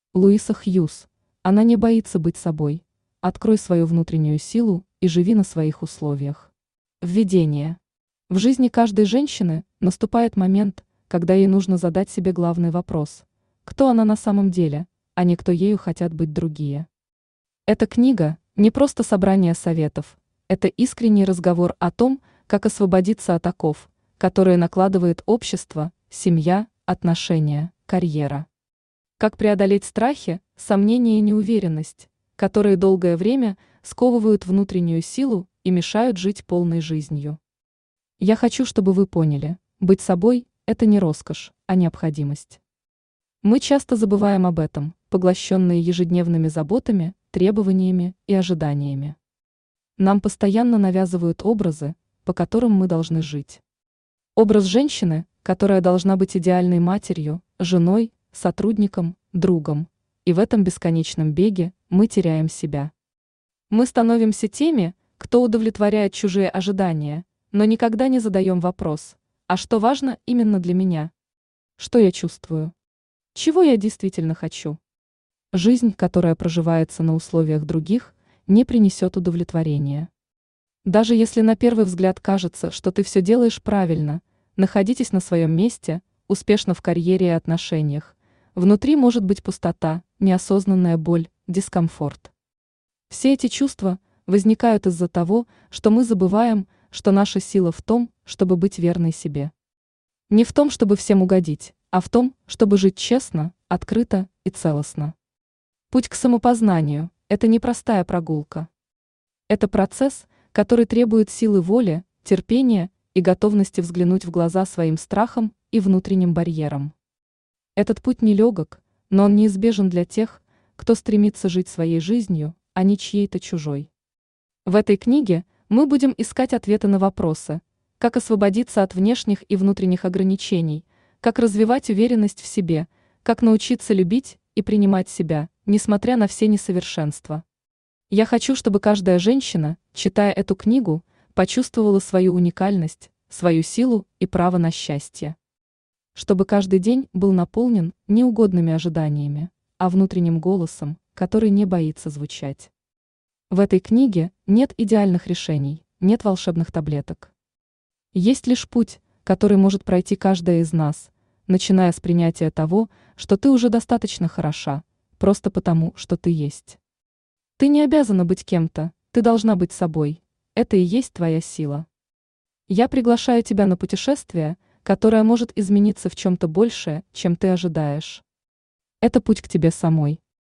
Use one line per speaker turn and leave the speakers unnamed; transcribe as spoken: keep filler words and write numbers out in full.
Луиса Хьюз. Она не боится быть собой. Открой свою внутреннюю силу и живи на своих условиях. Введение. В жизни каждой женщины наступает момент, когда ей нужно задать себе главный вопрос: кто она на самом деле, а не кто ею хотят быть другие. Эта книга не просто собрание советов, это искренний разговор о том, как освободиться от оков, которые накладывает общество, семья, отношения, карьера. Как преодолеть страхи, сомнения и неуверенность, которые долгое время сковывают внутреннюю силу и мешают жить полной жизнью. Я хочу, чтобы вы поняли, быть собой – это не роскошь, а необходимость. Мы часто забываем об этом, поглощенные ежедневными заботами, требованиями и ожиданиями. Нам постоянно навязывают образы, по которым мы должны жить. Образ женщины, которая должна быть идеальной матерью, женой, сотрудником, другом. И в этом бесконечном беге мы теряем себя. Мы становимся теми, кто удовлетворяет чужие ожидания, но никогда не задаем вопрос: а что важно именно для меня? Что я чувствую? Чего я действительно хочу? Жизнь, которая проживается на условиях других, не принесет удовлетворения. Даже если на первый взгляд кажется, что ты все делаешь правильно, находитесь на своем месте, успешно в карьере и отношениях, внутри может быть пустота, неосознанная боль, дискомфорт. Все эти чувства возникают из-за того, что мы забываем, что наша сила в том, чтобы быть верной себе. Не в том, чтобы всем угодить, а в том, чтобы жить честно, открыто и целостно. Путь к самопознанию – это не простая прогулка. Это процесс, который требует силы воли, терпения и готовности взглянуть в глаза своим страхам и внутренним барьерам. Этот путь нелегок, но он неизбежен для тех, кто стремится жить своей жизнью, а не чьей-то чужой. В этой книге мы будем искать ответы на вопросы: как освободиться от внешних и внутренних ограничений, как развивать уверенность в себе, как научиться любить и принимать себя, несмотря на все несовершенства. Я хочу, чтобы каждая женщина, читая эту книгу, почувствовала свою уникальность, свою силу и право на счастье. Чтобы каждый день был наполнен не угодными ожиданиями, а внутренним голосом, который не боится звучать. В этой книге нет идеальных решений, нет волшебных таблеток. Есть лишь путь, который может пройти каждая из нас, начиная с принятия того, что ты уже достаточно хороша, просто потому, что ты есть. Ты не обязана быть кем-то, ты должна быть собой. Это и есть твоя сила. Я приглашаю тебя на путешествие, которое может измениться в чем-то большее, чем ты ожидаешь. Это путь к тебе самой.